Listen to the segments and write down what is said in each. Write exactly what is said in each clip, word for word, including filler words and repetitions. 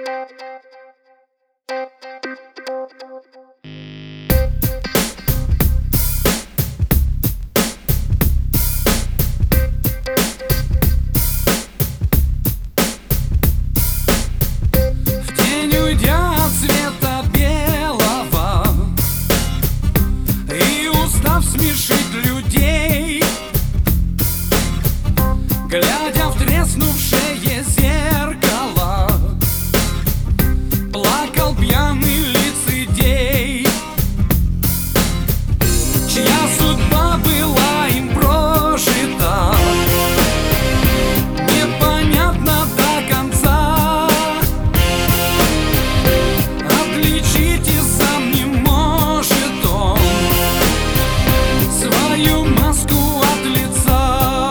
Смешить людей, глядя в треснувшее зеркало, плакал пьяный лицедей, чья судьба была им прожита непонятно до конца. Отличить и сам не может он свою маску от лица.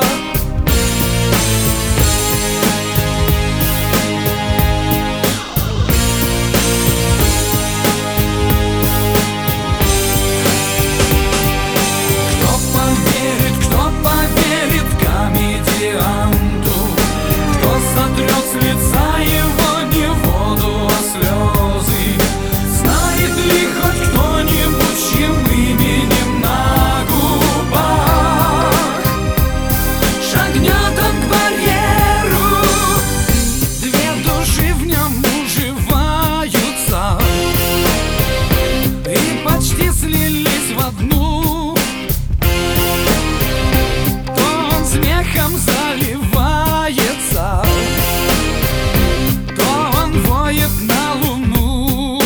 Кто поверит, кто поверит комедианту, кто сотрет с лица его не воду, а слезы? Знает ли хоть кто-нибудь, чьим именем на шагнет он к барьеру? Две души в нем уживаются и почти слились в одну. То он смехом заливается, то он воет на луну.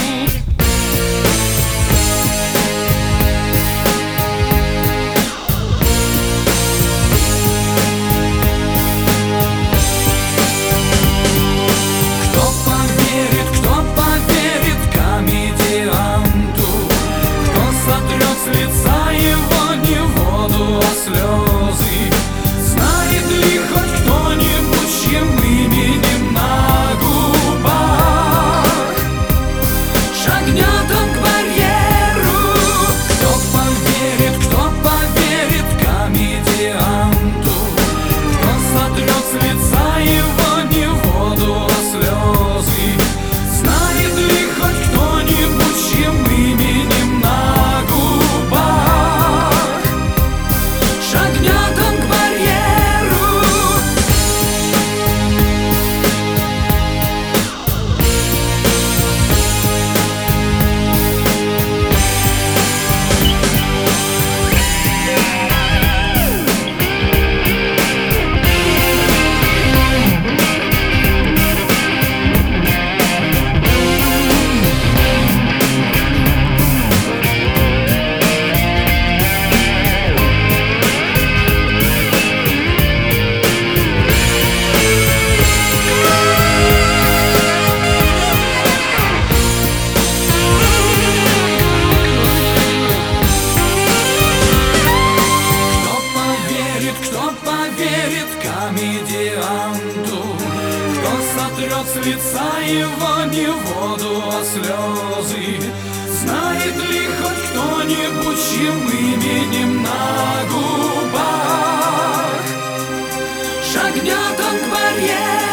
С лица его не воду, а слезы. Знает ли хоть кто-нибудь, чьим именем на губах шагнет он к барьеру? Кто поверит, кто поверит комедианту, кто сотрет с лица его не воду, а слезы? Знает ли хоть кто-нибудь, чьим именем на шагнет он к барьеру? Кто поверит комедианту, кто сотрет с лица его не воду, а слезы? Знает ли хоть кто-нибудь, чьим именем на губах шагнет он к барьеру?